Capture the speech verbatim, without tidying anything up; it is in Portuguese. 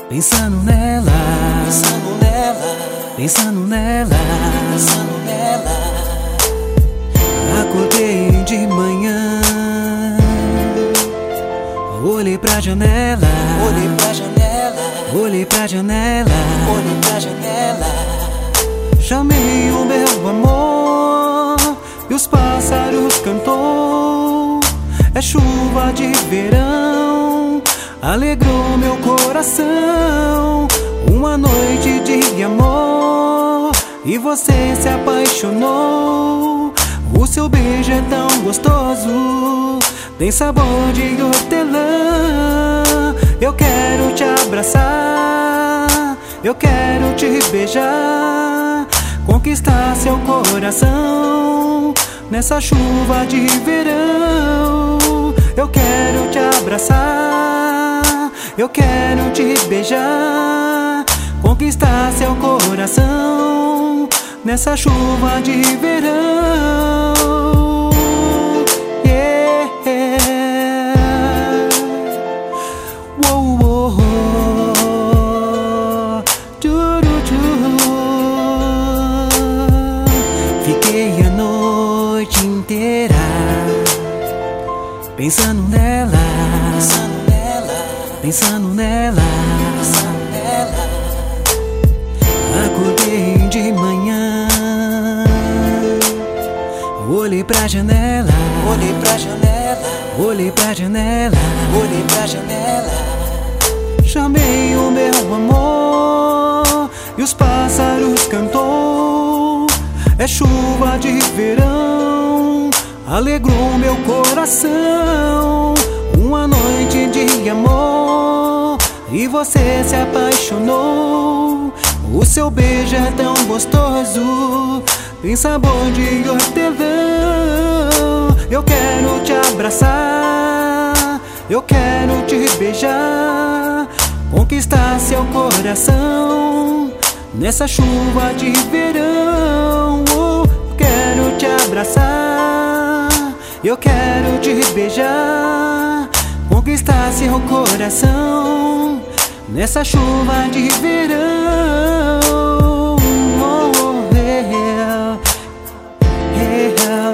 Pensando nela, pensando nela, pensando nela, pensando nela. Acordei de manhã, olhei pra janela, Olhei pra janela, olhei pra janela, olhei pra janela. chamei o meu amor e os pássaros cantou. É chuva de verão, alegrou meu coração. Uma noite de amor e você se apaixonou. O seu beijo é tão gostoso, tem sabor de hortelã. Eu quero te abraçar, eu quero te beijar, conquistar seu coração nessa chuva de verão. Eu quero te abraçar, eu quero te beijar, conquistar seu coração nessa chuva de verão. Yeah. Uou, uou, uou. Turu, turu. Fiquei a noite inteira pensando nela, Pensando nela, pensando nela. pensando nela. Acordei de manhã, olhei pra janela, Olhei pra janela, olhei pra janela, olhei pra janela. chamei o meu amor e os pássaros cantou. É chuva de verão, alegrou meu coração. Uma noite de amor e você se apaixonou. O seu beijo é tão gostoso, tem sabor de hortelã. Eu quero te abraçar, eu quero te beijar, conquistar seu coração nessa chuva de verão. Eu quero te abraçar, eu quero te beijar, conquistar seu coração nessa chuva de verão. Oh, yeah, yeah.